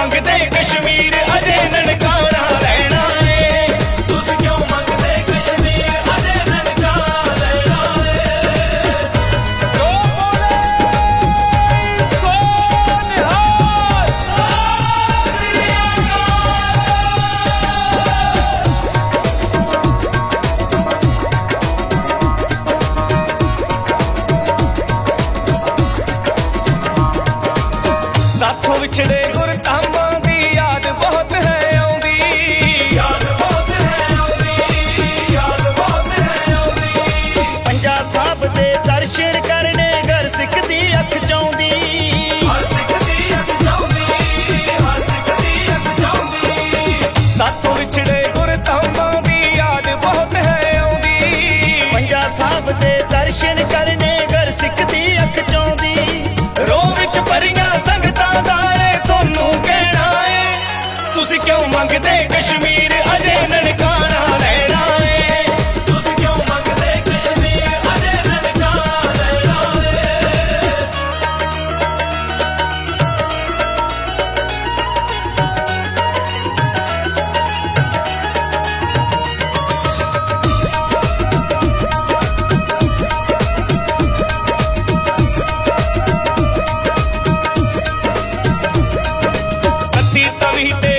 मंगदे कश्मीर अजे ननकाना लैना है। तुस क्यों मंगदे कश्मीर अजे ननकाना लैना है। तो बोले सो निहाल साथों विछड़े गुरधामां दी याद बहुत है आउंदी। याद बहुत है आउंदी, याद बहुत है आउंदी। पंजा साहब दे दर्शन करने घर सिख दी अख चाउंदी। हर सिख दी अख चाउंदी, हर सिख दी अख चाउंदी। साथों विछड़े गुरधामां दी याद बहुत है आउंदी। पंजा साहब दे दर्शन करने घर सिख दी अख चाउंदी। रोह विच भरियां संगतां दा ऐ तोनू कहना है। तुस क्यों मंगदे कश्मीर अजे ननकाना लैना है। तुस क्यों मंगदे कश्मीर अजे ननकाना लैना है। कत्ती तवी ते